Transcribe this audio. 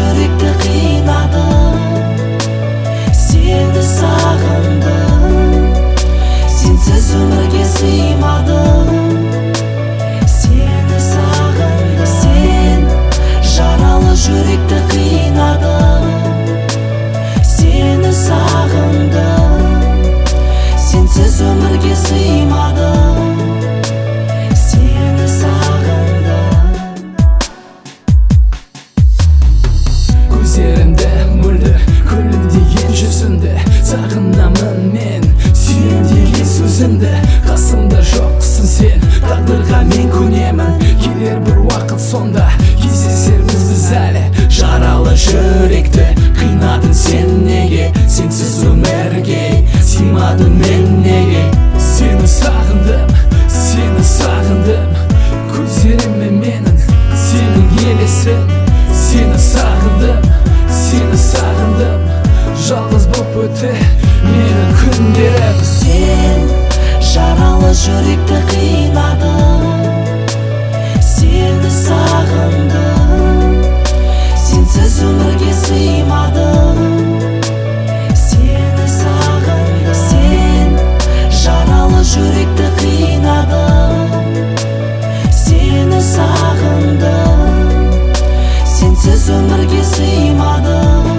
жүректі қинадым, сені сағындым, сенсіз өмірге сыймадым. Сені сағындым, сен жаралы жүректі қинадым, сені сағындым, сенсіз өмірге сыймадым. Сені сағындым. Көздеріңді мөлдір көлін деген жүзіңді сағынамын мен, сүйем деген сөзіңді. Қасымда жоқсың сен, тағдырға мен көнемін. Келер бір уақыт сонда кездесерміз біз әлі. Жаралы жүректі қинадың сен неге, сенсіз өмірге сыймадым мен неге. Сені сағындым, сені сағындым, көздеріме менің сенің елесің. Сені сағындым, сені сағындым, жалғыз боп өтті менің күндерім. Сен жаралы жүректі қинадың, сені сағындым, сенсіз өмірге сыймадым. Сені сағындым, сен жаралы жүректі қинадың, сені сағындым, сенсіз өмірге сыймадым.